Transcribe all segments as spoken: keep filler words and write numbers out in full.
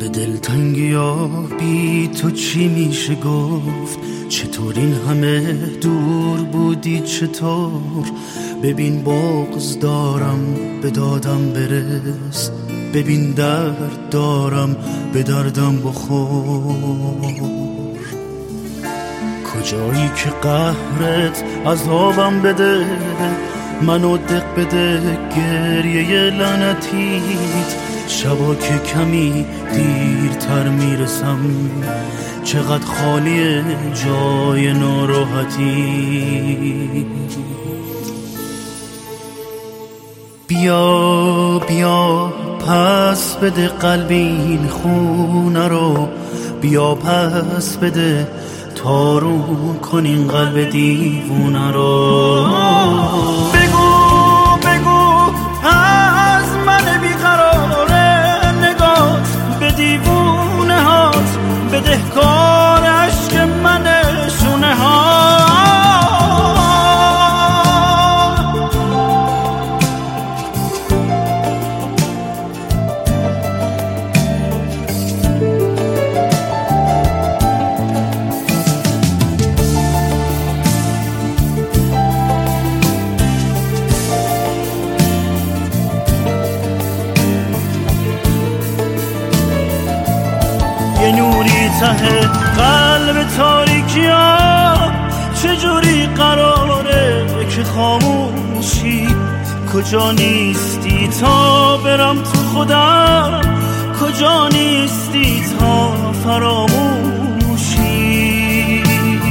به دلتنگی ها بی تو چی میشه گفت؟ چطور این همه دور بودی چطور؟ ببین بغض دارم به دادم برس، ببین درد دارم به دردم بخور. کجایی که قهرت عذابم بده، منو دق بده گریه لعنتیت. شبا که کمی دیرتر میرسم، چقدر خالیه جای ناراحتی. بیا بیا پس بده قلبی این خونه رو، بیا پس بده تارون کن این قلب دیوونه رو. بگو بگو از من بیقراره نگات به دیوونه هات، بده کار عشق من شونه ها. یه نوری ته قلب تاریکی ها، چجوری قراره که خاموشی؟ کجا نیستی تا برم تو خودم، کجا نیستی تا فراموشی؟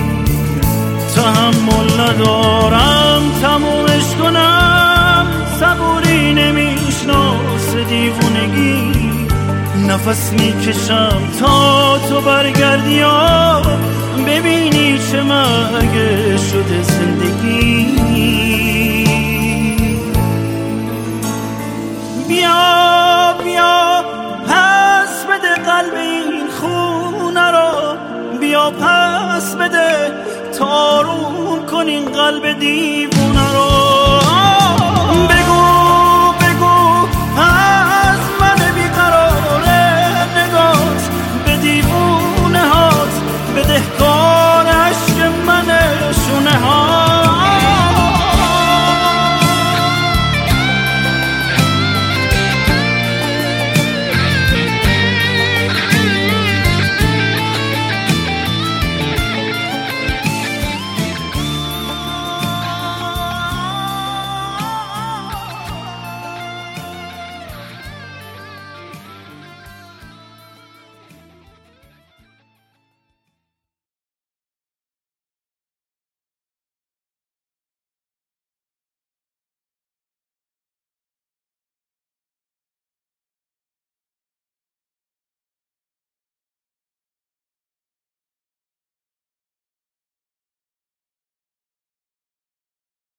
تحمل ندارم تمومش کنم، صبوری نمیشناس دیوونگی. نفس میکشم تا تو برگردی یا ببینی چه مگه شده زندگی. بیا بیا پس بده قلب این خونه رو، بیا پس بده تارون کن این قلب دیوونه رو.